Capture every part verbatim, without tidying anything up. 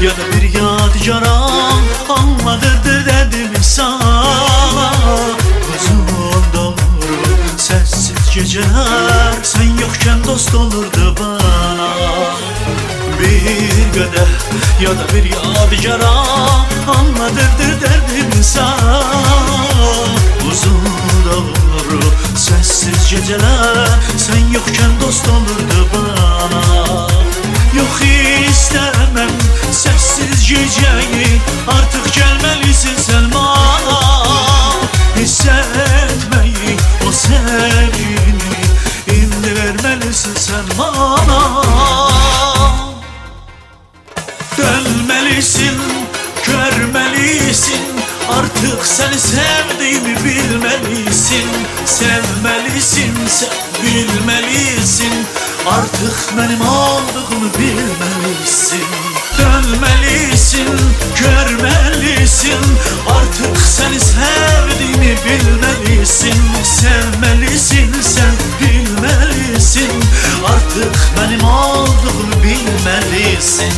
ya da bir yadicara anladırdı derdimi sana. Uzun doğru sessiz geceler, sen yokken dost olurdu bana. Bir kadeh ya da bir yadicara anladırdı derdimi sana. Uzun doğru sessiz geceler, sen yokken dost olurdu bana. Yok istemem sessiz geceyi, artık gelmelisin sen bana. Hissetmeyi, o sevgini indi vermelisin sen bana. Dönmelisin, görmelisin, artık seni sevdiğimi bilmelisin. Sevmelisin, sen bilmelisin, artık benim olduğumu bilmelisin. Dönmelisin, görmelisin, artık seni sevdiğimi bilmelisin. Sevmelisin, sen bilmelisin, artık benim olduğumu bilmelisin.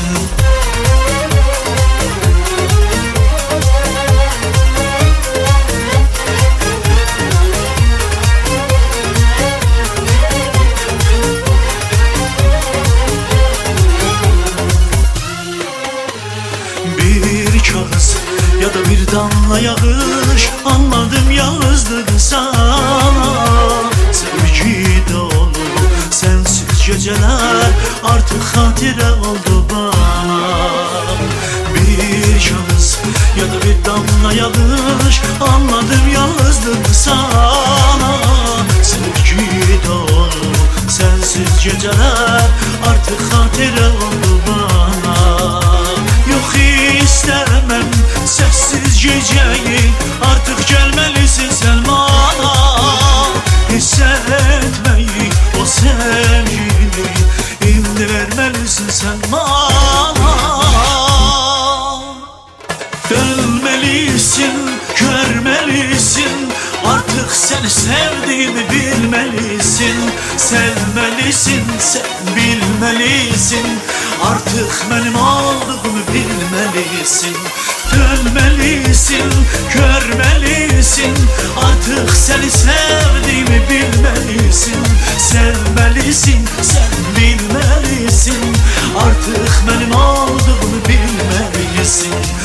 Ya da bir damla yağış, anladım yalnızlığı sana. Sevgi dolu sensiz geceler, artık hatire oldu bana. Bir şans ya da bir damla yağış, anladım yalnızlığı sana. Sevgi dolu sensiz geceler, artık hatire oldu bana. Yok istemem sessiz geceyi, artık gelmelisin sen bana. Hissetmeyi, o sevgini indi vermelisin sen bana. Dönmelisin, görmelisin, artık seni sevdiğimi bilmelisin. Sevmelisin, sen bilmelisin, artık benim olduğumu bilmelisin. Dönmelisin, görmelisin, artık seni sevdiğimi bilmelisin. Sevmelisin, sen bilmelisin, artık benim olduğumu bilmelisin.